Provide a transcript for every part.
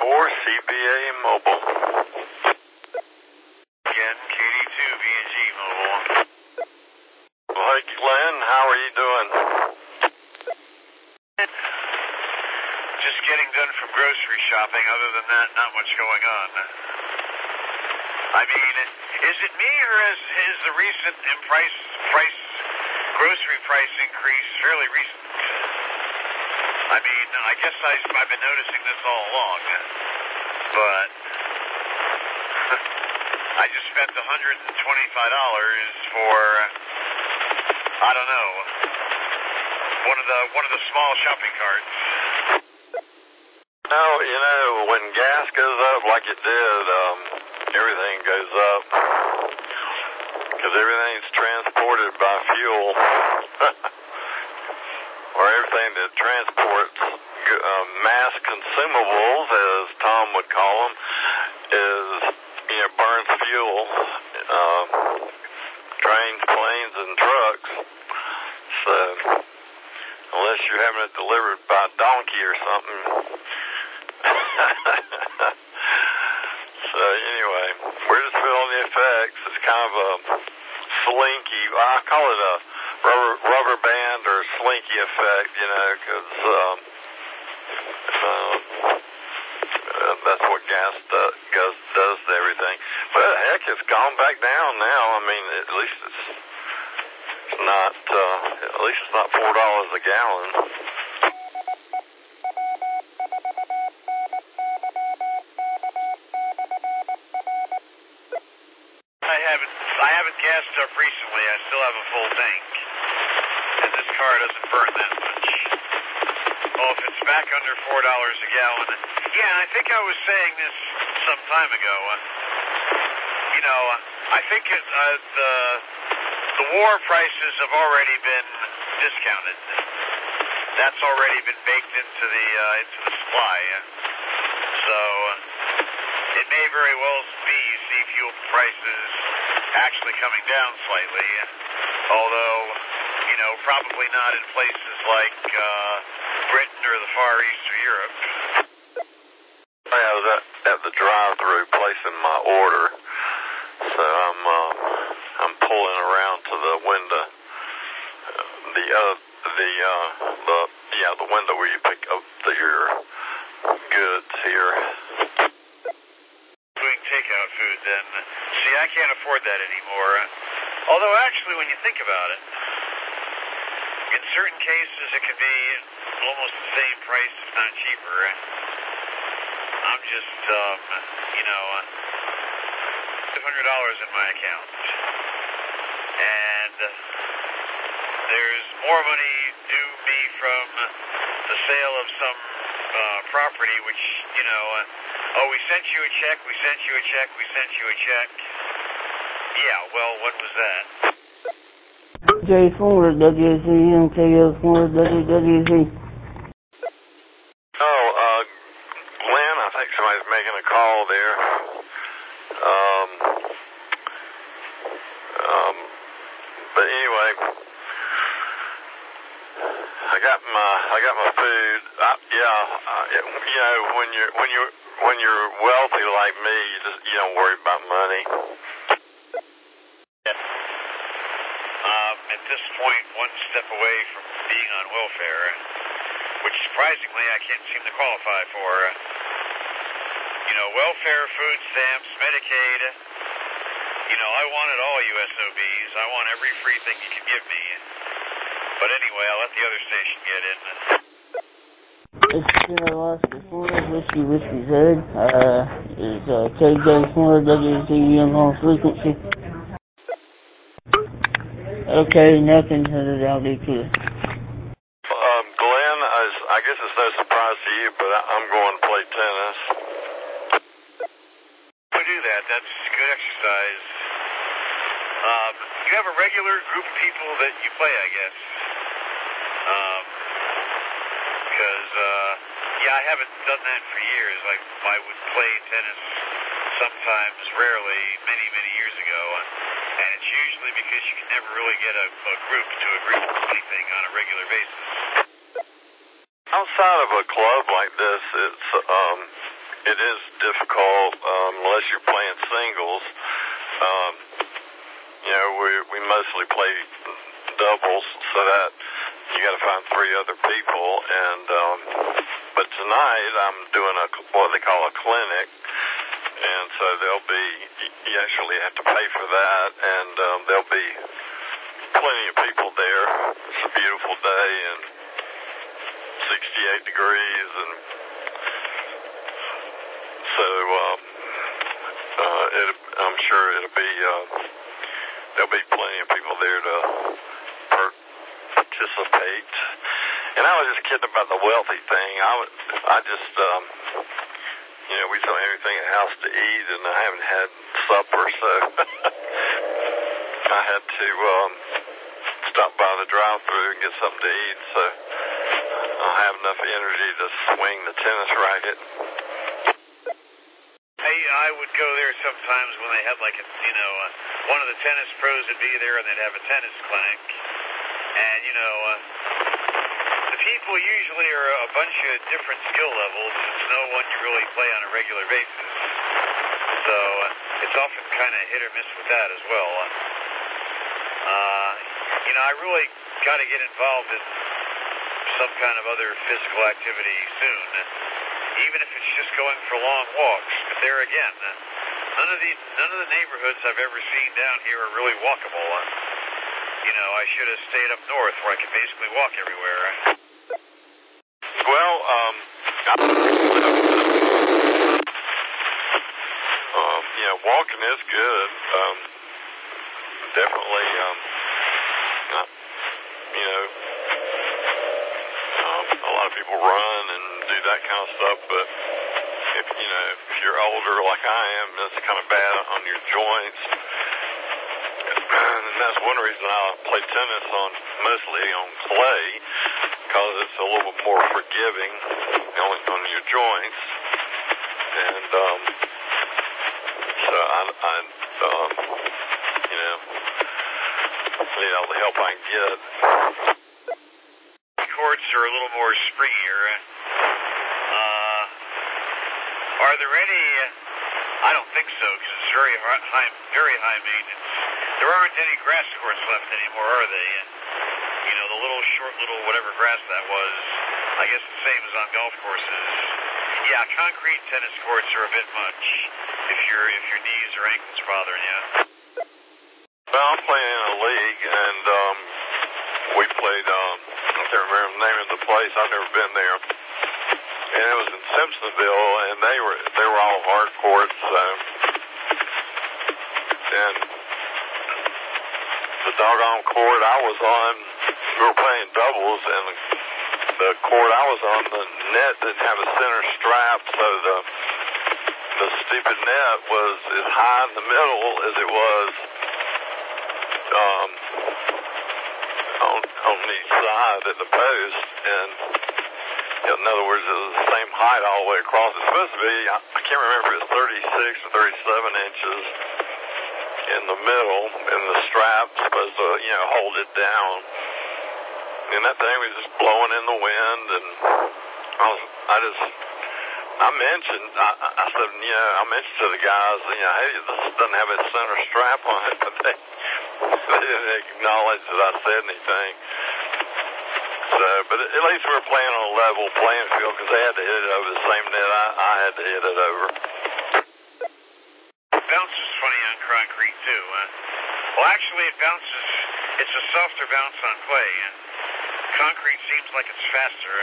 CBA Mobile. Again, KD2 B&G Mobile. Well, hey, Glenn, how are you doing? Just getting done from grocery shopping. Other than that, not much going on. I mean, is it me, or is the recent grocery price increase fairly recent? I mean, I guess I've been noticing this all along, but I just spent $125 for, I don't know, one of the small shopping carts. No, you know, when gas goes up like it did, everything goes up, because everything's transported by fuel, or everything that transports mass consumables, as Tom would call them, burns fuel, trains, planes, and trucks. So, unless you're having it delivered by donkey or something. So anyway, we're just feeling the effects. It's kind of a slinky, I call it a rubber band or slinky effect, because that's what gas does to everything. But heck, it's gone back down now. I mean, at least it's not $4 a gallon. I haven't gassed up recently. I still have a full tank, and this car doesn't burn that much. Oh, if it's back under $4 a gallon. Yeah, I think I was saying this some time ago. I think the war prices have already been discounted. That's already been baked into the supply. So it may very well be you see fuel prices actually coming down slightly, although probably not in places like Britain or the Far East or Europe. I was at the drive-through placing my order, so I'm pulling around to the window, the window where you pick up your goods here. Doing takeout food, then. See, I can't afford that anymore. Although, actually, when you think about it, in certain cases, it could be almost the same price, if not cheaper. I'm just, $500 in my account. And there's more money due me from the sale of some property, which, we sent you a check, we sent you a check, we sent you a check. Yeah, well, when was that? J4 WZ and KO4 WWZ. Glenn, I think somebody's making a call there. But anyway, I got my food. When you're wealthy like me, you don't worry about money. At this point, one step away from being on welfare, which surprisingly I can't seem to qualify for. Welfare, food stamps, Medicaid. I wanted all USOBs. I want every free thing you can give me. But anyway, I'll let the other station get in. It's Sierra Oscar 4, Whiskey Z, is KJ4 WZM on frequency. Okay, nothing headed out to you. Glenn, I guess it's no surprise to you, but I'm going to play tennis. I do that. That's good exercise. You have a regular group of people that you play, I guess. Because, I haven't done that for years. I would play tennis sometimes, rarely, many, many years ago. And it's usually because you can never really get a group to agree to anything on a regular basis. Outside of a club like this, it is difficult unless you're playing singles. We mostly play doubles, so that you got to find 3 other people. And but tonight I'm doing what they call a clinic, and so you actually have to pay for that, and there'll be plenty of people there. It's a beautiful day and 68 degrees, and so I'm sure there'll be plenty of people there to participate. And I was just kidding about the wealthy thing. I just we don't have anything at the house to eat, and I haven't had supper, so I had to stop by the drive-thru and get something to eat, so I'll have enough energy to swing the tennis racket. Hey, I would go there sometimes when they had one of the tennis pros would be there and they'd have a tennis clinic. And, the people usually are a bunch of different skill levels. It's no one you really play on a regular basis. So it's often kind of hit or miss with that as well. I really got to get involved in some kind of other physical activity soon, even if it's just going for long walks. But there again, none of the neighborhoods I've ever seen down here are really walkable. I should have stayed up north where I could basically walk everywhere. Well, walking is good. Definitely, a lot of people run and do that kind of stuff, but if you're older like I am, that's kind of bad on your joints. And that's one reason I play tennis mostly on clay, because it's a little bit more forgiving on your joints. And so the help I can get. Courts are a little more springier. Are there any? I don't think so, because it's very high maintenance. There aren't any grass courts left anymore, are they? The little whatever grass that was. I guess the same as on golf courses. Yeah, concrete tennis courts are a bit much if your knees or ankles are bothering you. Well, I'm playing in a league, and we played. I can't remember the name of the place. I've never been there. And it was in Simpsonville, and they were all hard courts. And the doggone court I was on, we were playing doubles, and the court I was on, the net didn't have a center strap, so the stupid net was as high in the middle as it was on each side at the post, and in other words, it was the same height all the way across. It's supposed to be, I can't remember if it's 36 or 37 inches in the middle, and the strap's supposed to, hold it down. And that thing was just blowing in the wind, and I mentioned to the guys, hey, this doesn't have a center strap on it, but they didn't acknowledge that I said anything. So, but at least we were playing on a level playing field, because they had to hit it over the same net I had to hit it over. Bounce is funny on concrete too. Well, actually, it bounces. It's a softer bounce on clay. Concrete seems like it's faster.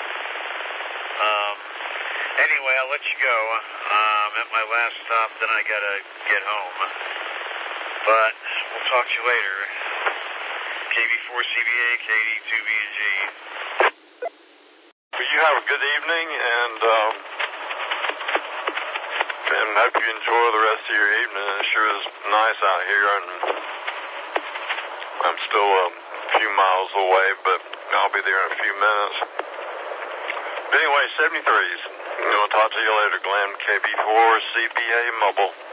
Anyway, I'll let you go. I'm at my last stop, then I gotta get home. But we'll talk to you later. KB4CBA, KD2BNG. Well, you have a good evening, and hope you enjoy the rest of your evening. It sure is nice out here, and I'm still a few miles away, but I'll be there in a few minutes. But anyway, 73s. I'm going to talk to you later, Glenn. KB4CBA Mobile.